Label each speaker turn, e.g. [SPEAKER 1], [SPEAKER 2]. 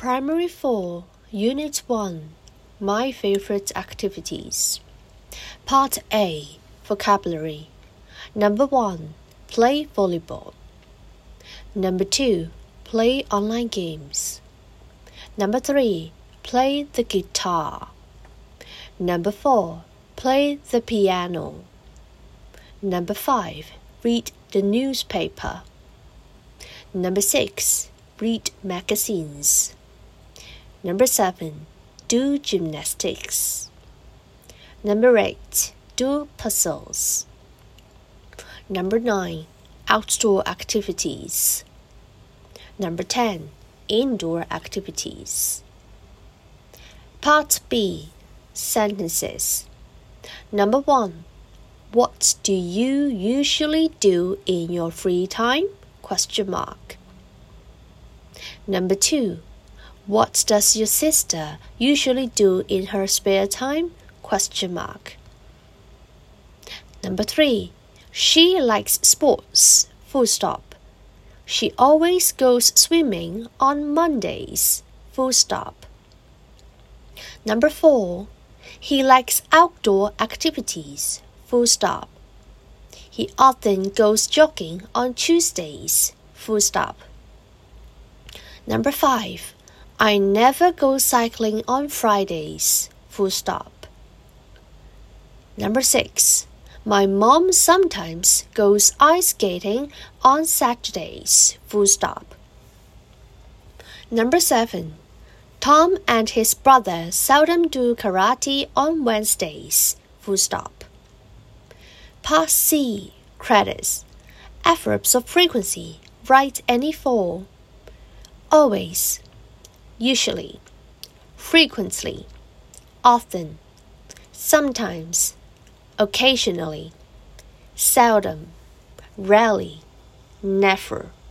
[SPEAKER 1] Primary 4, Unit 1, My Favorite Activities. Part A, Vocabulary. Number 1, play volleyball. Number 2, play online games. Number 3, play the guitar. Number 4, play the piano. Number 5, read the newspaper. Number 6, read magazines. Number 7, do gymnastics. Number 8, do puzzles. Number 9, outdoor activities. Number 10, indoor activities. Part B, sentences. Number 1, what do you usually do in your free time? Number 2, what does your sister usually do in her spare time? Number 3, she likes sports. She always goes swimming on Mondays. Number 4, he likes outdoor activities. He often goes jogging on Tuesdays. Number 5, I never go cycling on Fridays. Number 6, my mom sometimes goes ice skating on Saturdays. Number 7, Tom and his brother seldom do karate on Wednesdays. Part C, credits. Adverbs of frequency. Write any four. Always, usually, frequently, often, sometimes, occasionally, seldom, rarely, never.